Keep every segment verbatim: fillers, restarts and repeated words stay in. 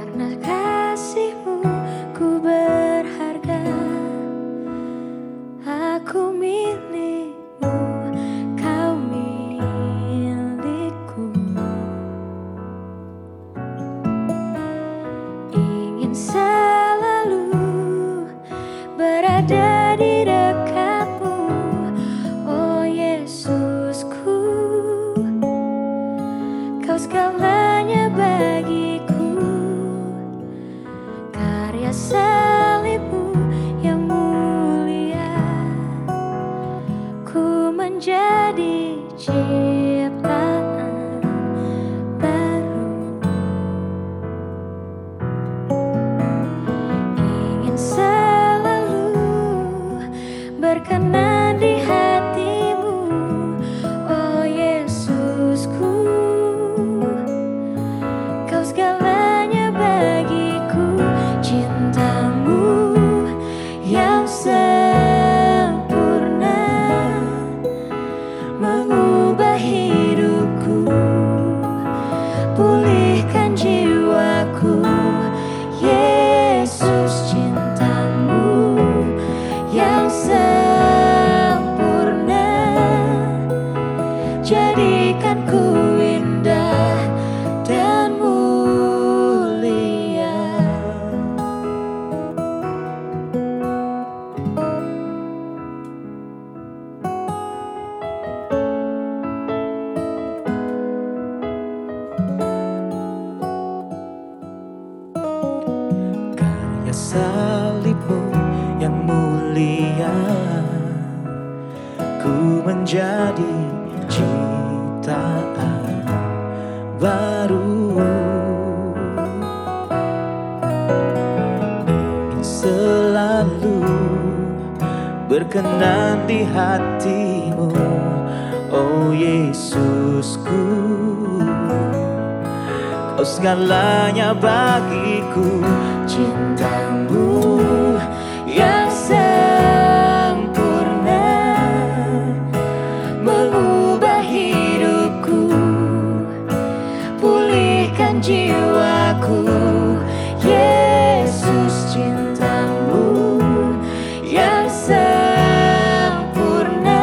Karena kasih-Mu ku berharga, aku milik-Mu, Kau milikku. Ingin selalu berada di dekat-Mu, oh Yesusku. Kau segalanya bagiku, karya salib-Mu yang mulia, ku menjadi ciptaan baru. Ingin selalu berkenan di hati-Mu, oh Yesusku. Kau segalanya bagiku, cinta-Mu yang sempurna mengubah hidupku, pulihkan jiwaku. Yesus, cinta-Mu yang sempurna jadikan ku indah dan mulia. Karya salib-Mu yang mulia, ku menjadi ciptaan baru. Ingin selalu berkenan di hati-Mu, oh Yesusku. Kau segalanya bagiku, cinta-Mu yang sempurna mengubah hidupku, pulihkan jiwaku. Yesus, cinta-Mu yang sempurna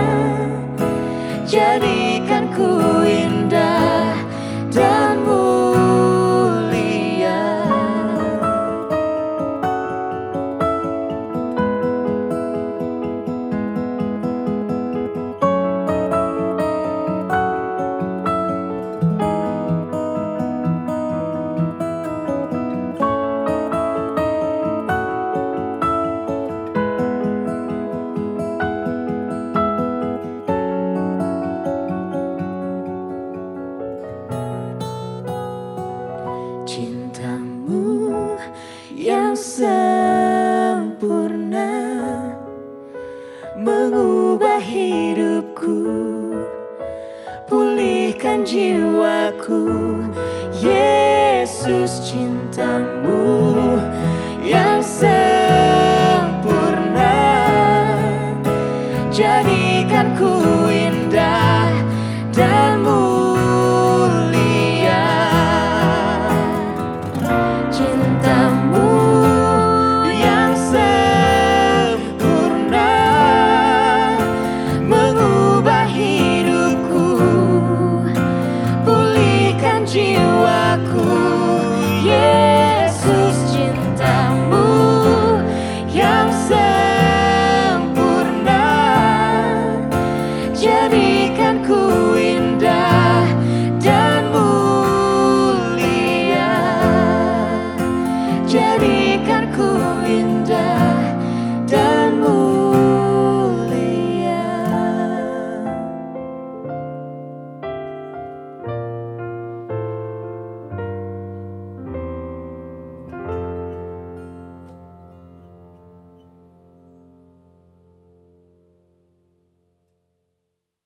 jadikan ku indah dan mulia. Cinta-Mu yang sempurna mengubah hidupku, pulihkan jiwaku. Yesus, cinta-Mu yang sempurna jadikan ku indah dan mulia. Cinta-Mu yang sempurna mengubah hidupku, pulihkan jiwaku.